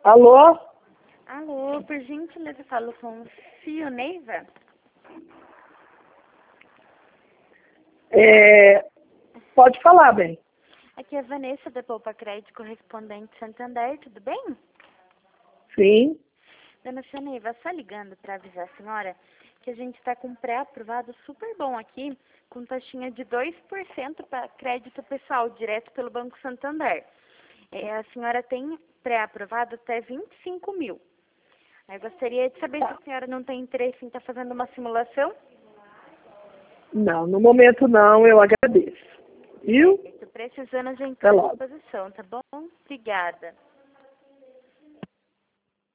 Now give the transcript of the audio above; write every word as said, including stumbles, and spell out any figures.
Alô? Alô, por gentileza, eu falo com o Fio Neiva? É, pode falar, bem. Aqui é a Vanessa da Poupa Crédito Correspondente Santander, tudo bem? Sim. Dona Fio Neiva, só ligando para avisar a senhora que a gente está com um pré-aprovado super bom aqui, com taxinha de dois por cento para crédito pessoal, direto pelo Banco Santander. É, a senhora tem pré-aprovado até vinte e cinco mil. Eu gostaria de saber se a senhora não tem interesse em estar fazendo uma simulação. Não, no momento não, eu agradeço. Viu? Estou precisando, a gente Até está à logo. disposição, tá bom? Obrigada.